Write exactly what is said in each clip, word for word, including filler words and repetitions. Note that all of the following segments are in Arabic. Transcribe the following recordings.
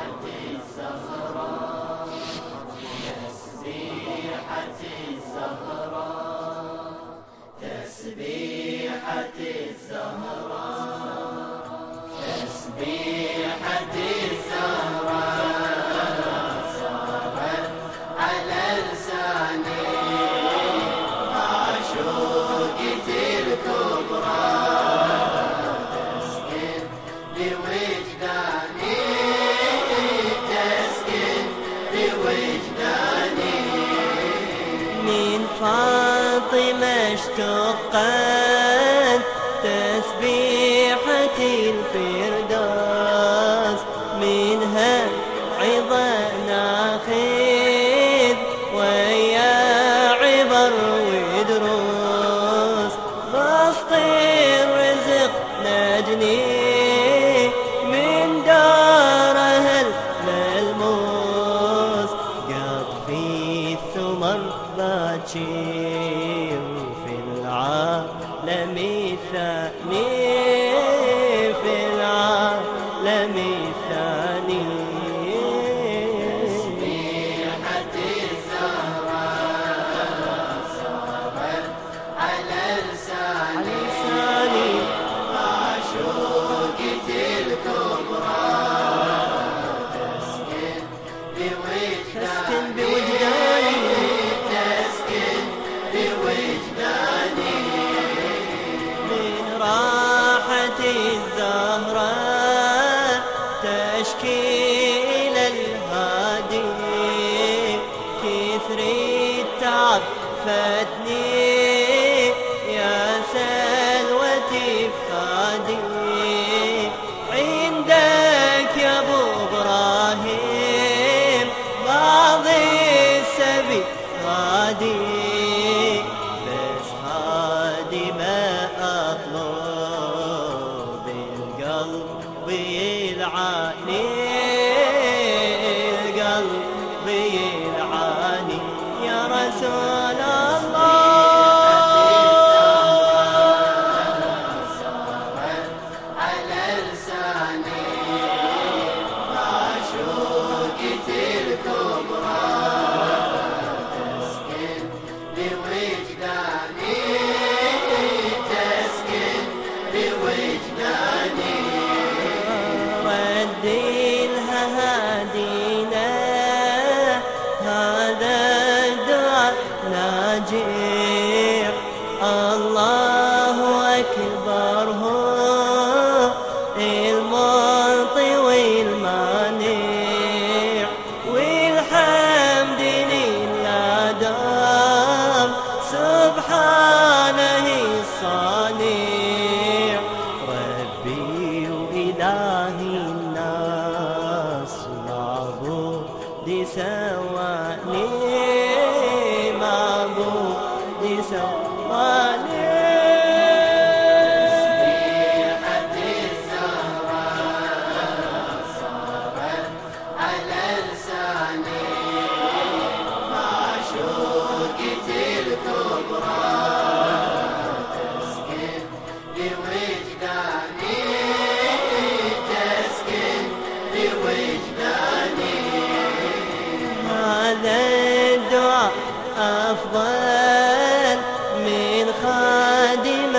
فاطمة اشتقت تسبيحة الفردوس، منها عظة ناخذ ويا عبر ودروس، بسط الرزق نجني من دارها الملموس، قطفي الثمر باكر في العالم الثاني، في العالم الثاني. تسبيحة الزهراء صارت على لساني، معشوقة الكبرى تسكن بوجداني، الزهراء تشكيل الهادي، كثر التعب فاتني يا سلوتي فادي، عندك يا ابو ابراهيم بعض السبي غادي، بس هادي ما اطلب القلب يلعاني، القلب يلعاني يا رسول الله. صارت على لساني معشوقة الكبرى تسكن بوجداني، تسكن بوجداني. رديلها هادينا هذا الدعاء ناجح، الله أكبر هو المعطي والمانع، والحمد لله دام سبحانه الصانع، ربي وإلهي الناس معبود سواني، معبود سواني. تسبيحة الزهراء صارت على لساني، معشوقة الكبرى تسكن بوجداني، تسكن بوجداني. هذا الدعاء أفضل من خادم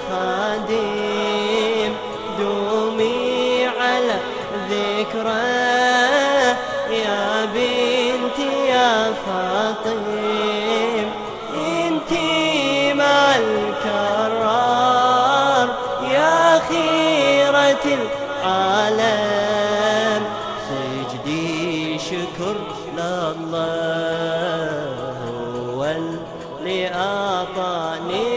وخادم، دومي على ذكرى يا بنتي يا فاطم، انتي مع الكرار يا خيرة العالم، سجدي شكر لله هو اللي أعطاني،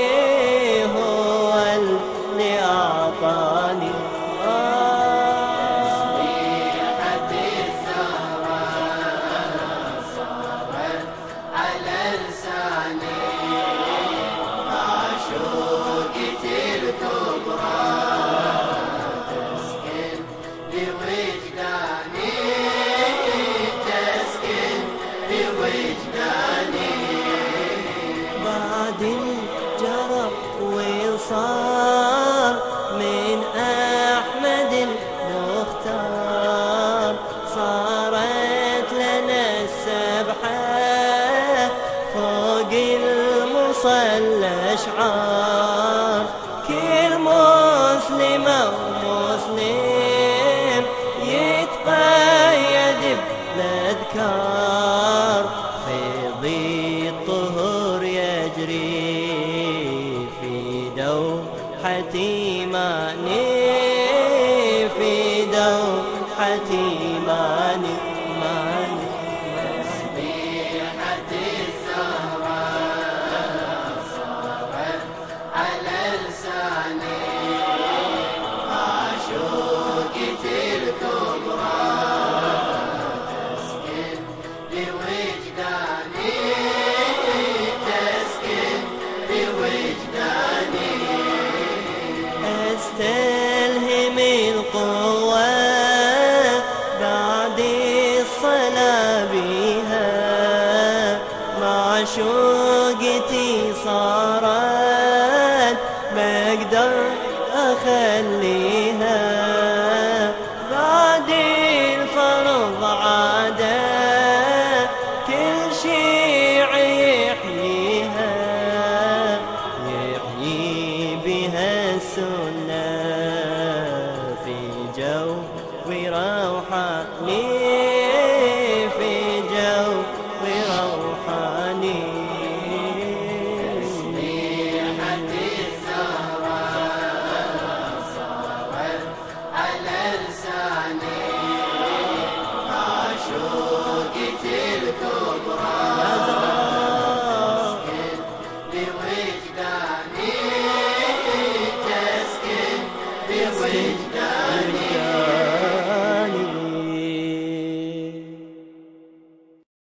هو اللي أعطاني. تسبيحة الزهراء صارت على لساني، معشوقة الكبرى تسكن بوجداني، تسكن مسلم يتقيد بالأذكار فيض الطهور يجري في دوحة إيماني في دوحة إيماني ماني تسبيحة الزهراء صارت على لساني معشوقة الكبرى تسكن بوجداني تسكن بوجداني استلهم القوة بعد الصلاة بها معشوقتي صارت بقدر أخليها بعد الفرض عادة كل شيء يحييها يحيي بها السنة في جو روحاني في جو روحاني تسبيحة الزهراء صارت على لساني معشوقة الكبرى